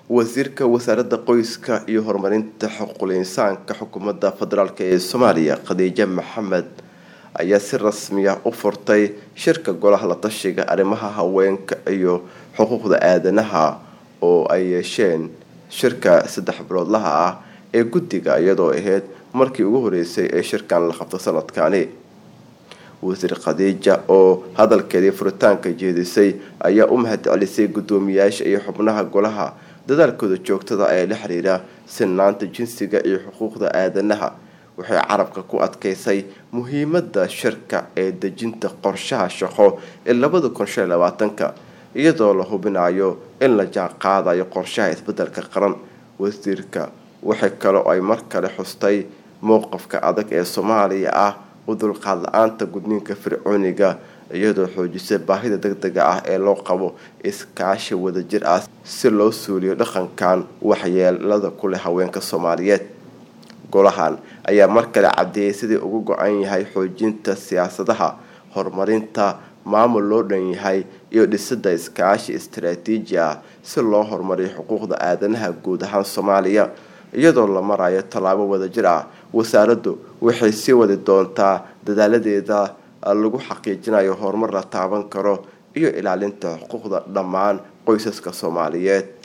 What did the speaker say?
wasiirka wasaaradda qoyska iyo horumarinta xuquuqul insaanka xukuumadda federaalka ee Soomaaliya Khadiija Maxamed ayaa si rasmi ah u furtay shirka golaha la tashiga arrimaha haweenka iyo xuquuqda aadanaha oo ay yeesheen shirka 3 biloodlaha ah ee guddiga iyadoo ahayd markii ugu horeysay ee shirkan la qabto sanadkani. wasiir Khadiija oo hadalkeedii furitaanka jeedisay ayaa u mahadcelisay guddoomiyaasha iyo xubnaha golaha dadaalkooda joogtada ee la xiriira sinnaanta jinsiga iyo xuquuqda aadanaha. waxay carabka ku adkeysay muhiimadda shirka ee dejinta qorshaha shaqo ee 2025 iyadoo la hubinayo in la jaanqaadayo qorshaha isbeddelka qaran. wasiirka waxay kaloo ay mar kale xustay mowqifka adag ee Soomaaliya ah u dulqaad la'aanta gudniinka fircooniga iyadoo xoojisay baahida degdega ah ee loo qabo iskaashi wadajir ah si loo suuliyo dhaqankan waxyeelada ku leh haweenka Soomaaliyeed. golahan ayaa mar kale cadeeyay sidii ugu go'an yahay xoojinta siyaasadaha horumarinta maamul loo dhan yahay iyo dhisidda iskaashi istiraatiiji ah si loo horumariyo xuquuqda aadanaha guud ahaan Soomaaliya iyadoo la marayo tallaabo wadajir ah. wasaaraddu waxay sii wadi doontaa dadaaladeeda lagu xaqiijinayo horumar la taaban karo iyo ilaalinta xuquuqda dhammaan qoysaska Soomaaliyeed.